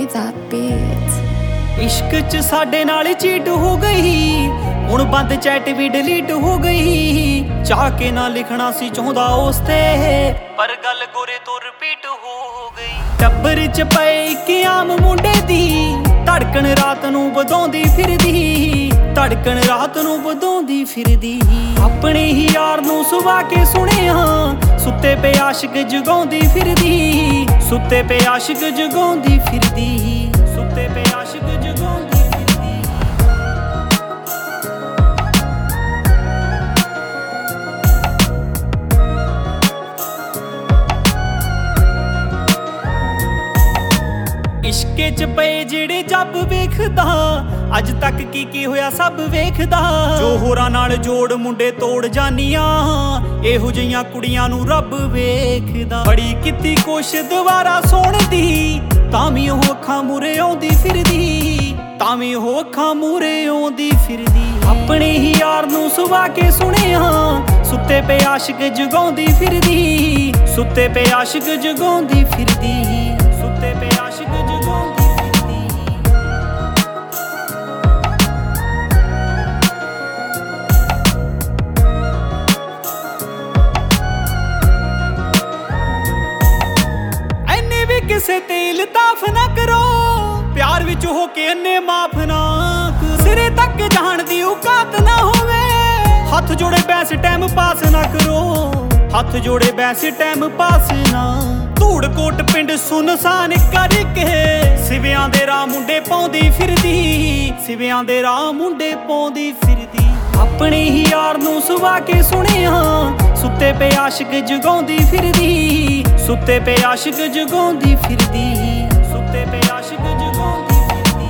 Beats. इश्क च साडे नाल चीट हो गई, हुण बंद चैट भी डिलीट हो गई। चाह के ना लिखना सी चाहुंदा उस ते, पर गल गोरे तो रिपीट हो गई। टब्बर च पए इक आम मुंडे दी, धड़कन रात नूं वधाउंदी फिरदी, धड़कन रात नूं वधाउंदी फिरदी। अपने ही यार नूं सुवा के सुणिया, सुत्ते पे आशिक जगाउंदी फिरदी, सुत्ते पे आशिक जगाउंदी फिरदी, सुत्ते पे आशिक जगाउंदी फिरदी। इश्के च पए जेड़े जब वेखदा, अज तक की होया सब वेखदा। जो होरां नाल जोड़ मुंडे तोड़ जानियां, एहो जिहियां कुड़ियां नूं रब वेखदा। बड़ी कीती कोशिश दुबारा सोण दी, तां वी ओह अखां मूरे आउंदी फिरदी, तां वी ओह अखां मूरे आउंदी फिरदी। अपने ही यार नूं सुवा के सुणिया, सुत्ते पे आशिक जगाउंदी फिरदी, सुत्ते पे आशिक जगाउंदी फिरदी, सुत्ते पे आशिक जगाउंदी फिरदी। ऐने भी किसे तेल ताफ ना करो, प्यार विच हो के अन्ने माफ ना करो। सिरे तक जाण दी औकात ना होवे, हथ जोड़े बैस टाइम पास ना करो, हथ जोड़े बैस टाइम पास ना। धूड़ कोट पिंड सुनसान करके, सिवियां दे राह मुंडे पाउंदी फिरदी, सिवियां दे राह मुंडे पाउंदी फिरदी। अपने ही यार नूं सुवा के सुणिया, सुत्ते पे आशिक जगाउंदी फिरदी, सुत्ते पे आशिक जगाउंदी फिरदी, सुत्ते पे आशिक जगाउंदी फिरदी।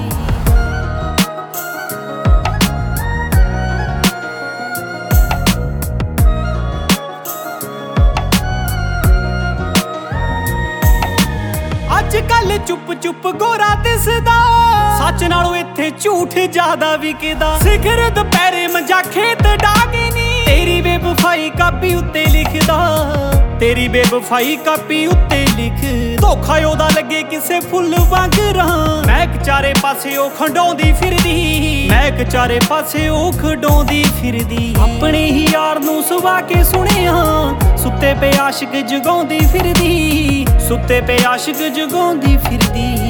अज कल चुप चुप गोरा दिसदा, सच नालों इत्थे झूठ ज्यादा विकदा। सिखर दुपहरे मंजा खेत डागी नी, तेरी बेवफाई कापी उत्ते लिखदा, तेरी बेवफाई कापी उत्ते लिख। धोखा ओदा लगे किसे फुੱਲ वांगरां, महक चारे पासे ओ खंडौंदी फिरदी, महक चारे पासे ओ खंडौंदी फिरदी। अपने ही यार नूं सुवा के सुणिया, सुत्ते पे आशिक जगाउंदी फिरदी, सुत्ते पे आशिक जगाउंदी फिरदी।